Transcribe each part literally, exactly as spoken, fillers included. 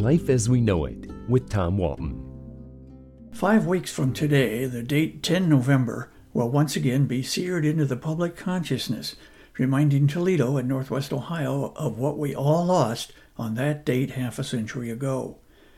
Life as We Know It with Tom Walton. Five weeks from today, the date ten November, will once again be seared into the public consciousness, reminding Toledo and Northwest Ohio of what we all lost on that date half a century ago.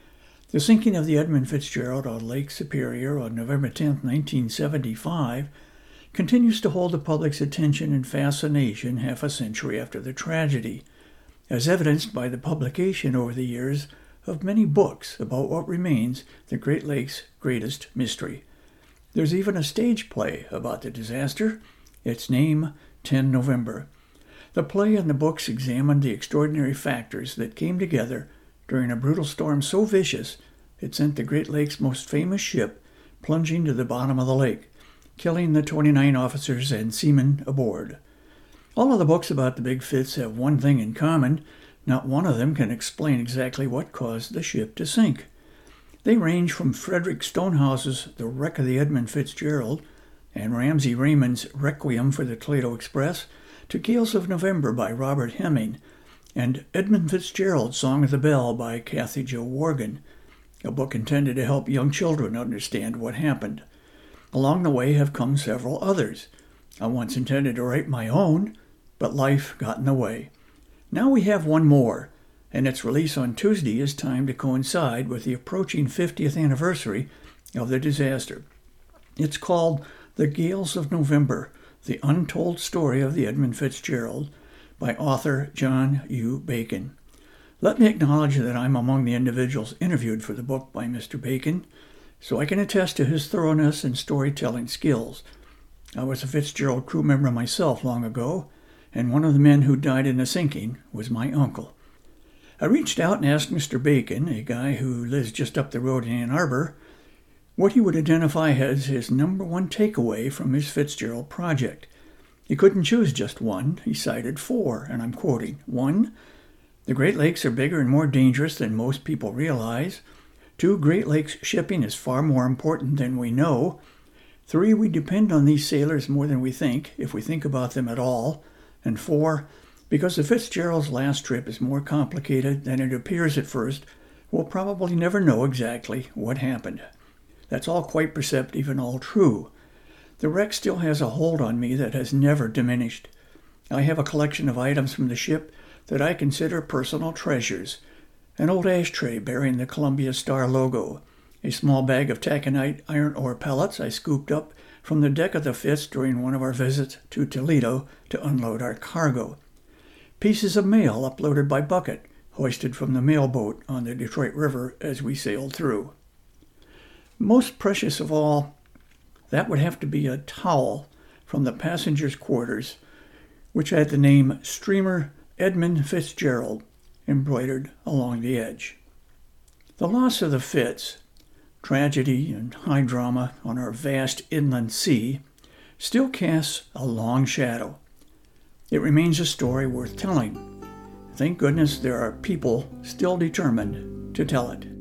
The sinking of the Edmund Fitzgerald on Lake Superior on November tenth, nineteen seventy-five, continues to hold the public's attention and fascination half a century after the tragedy, as evidenced by the publication over the years of many books about what remains the Great Lakes' greatest mystery. There's even a stage play about the disaster, its name, ten November. The play and the books examined the extraordinary factors that came together during a brutal storm so vicious it sent the Great Lakes' most famous ship plunging to the bottom of the lake, killing the twenty-nine officers and seamen aboard. All of the books about the Big Fitz have one thing in common: not one of them can explain exactly what caused the ship to sink. They range from Frederick Stonehouse's The Wreck of the Edmund Fitzgerald and Ramsey Raymond's Requiem for the Toledo Express to Gales of November by Robert Heming and Edmund Fitzgerald's Song of the Bell by Kathy Jo Worgan, a book intended to help young children understand what happened. Along the way have come several others. I once intended to write my own, but life got in the way. Now we have one more, and its release on Tuesday is timed to coincide with the approaching fiftieth anniversary of the disaster. It's called The Gales of November, The Untold Story of the Edmund Fitzgerald, by author John U. Bacon. Let me acknowledge that I'm among the individuals interviewed for the book by Mister Bacon, so I can attest to his thoroughness and storytelling skills. I was a Fitzgerald crew member myself long ago, and one of the men who died in the sinking was my uncle. I reached out and asked Mister Bacon, a guy who lives just up the road in Ann Arbor, what he would identify as his number one takeaway from his Fitzgerald project. He couldn't choose just one. He cited four, and I'm quoting. One, the Great Lakes are bigger and more dangerous than most people realize. Two, Great Lakes shipping is far more important than we know. Three, we depend on these sailors more than we think, if we think about them at all. And four, because the Fitzgerald's last trip is more complicated than it appears at first, we'll probably never know exactly what happened. That's all quite perceptive and all true. The wreck still has a hold on me that has never diminished. I have a collection of items from the ship that I consider personal treasures. An old ashtray bearing the Columbia Star logo, a small bag of taconite iron ore pellets I scooped up from the deck of the Fitz during one of our visits to Toledo to unload our cargo, pieces of mail uploaded by bucket, hoisted from the mailboat on the Detroit River as we sailed through. Most precious of all, that would have to be a towel from the passengers' quarters, which had the name Streamer Edmund Fitzgerald embroidered along the edge. The loss of the Fitz, tragedy and high drama on our vast inland sea, still casts a long shadow. It remains a story worth telling. Thank goodness there are people still determined to tell it.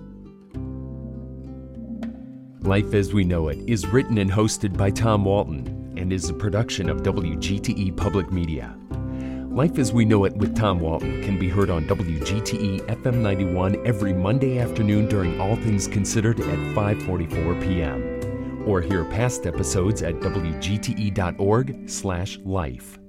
Life as We Know It is written and hosted by Tom Walton and is a production of W G T E Public Media. Life as We Know It with Tom Walton can be heard on W G T E F M ninety-one every Monday afternoon during All Things Considered at five forty-four p.m. Or hear past episodes at W G T E dot org slash life.